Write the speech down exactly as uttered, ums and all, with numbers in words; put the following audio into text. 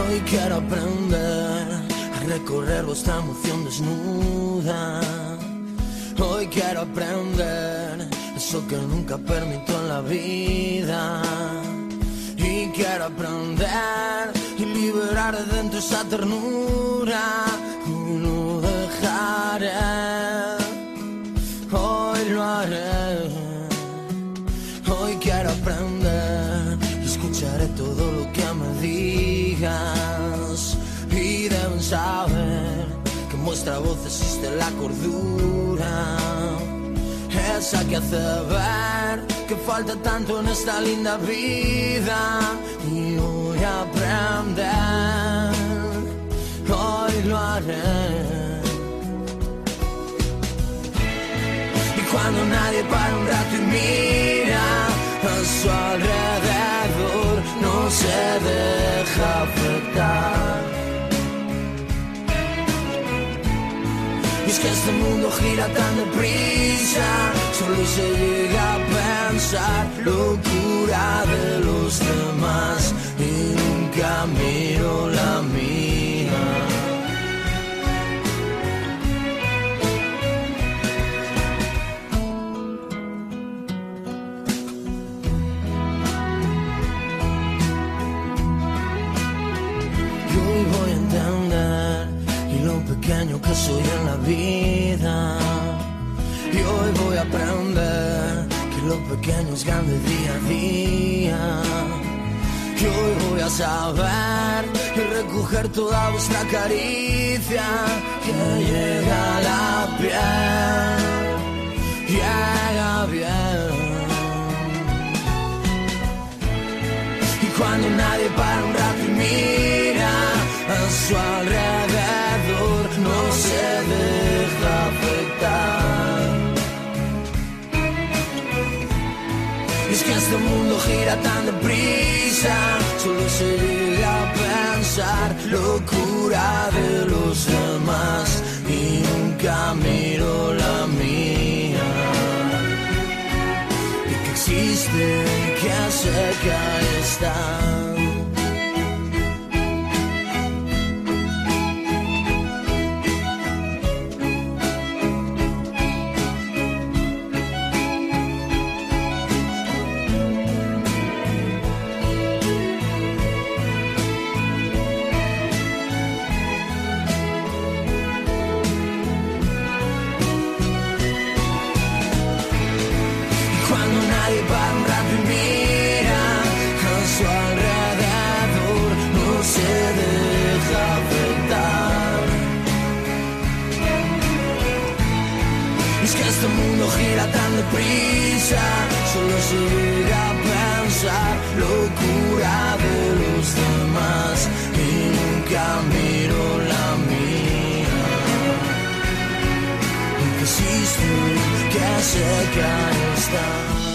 Hoy quiero aprender a recorrer vuestra emoción desnuda. Hoy quiero aprender eso que nunca permito en la vida. Y quiero aprender y liberar de dentro esa ternura. Y no dejaré, hoy lo haré. Hoy quiero aprender y escucharé todo lo que me digas. Y deben saber que en vuestra voz existe la cordura, esa que hace ver que falta tanto en esta linda vida. Y voy a aprender, hoy lo haré. Y cuando nadie para un rato y mira a su alrededor, no se deja afectar. Y es que este mundo gira tan deprisa, solo se llega a pensar locura de los demás y nunca miro la mía. Y hoy voy a entender y lo pequeño que soy en la vida. Y hoy voy a aprender que lo pequeño es grande día a día. Y hoy voy a saber y recoger toda vuestra caricia que llega a la piel, llega bien. Y cuando nadie para un rato y mira a su alrededor, no se deja afectar. Y es que este mundo gira tan deprisa, solo se llega a pensar locura de los demás y nunca miro la mía. Y que existe, que sé que ahí está. Este mundo gira tan deprisa, solo se llega a pensar locura de los demás y nunca miro la mía. Y que existe, que sé que ahí está.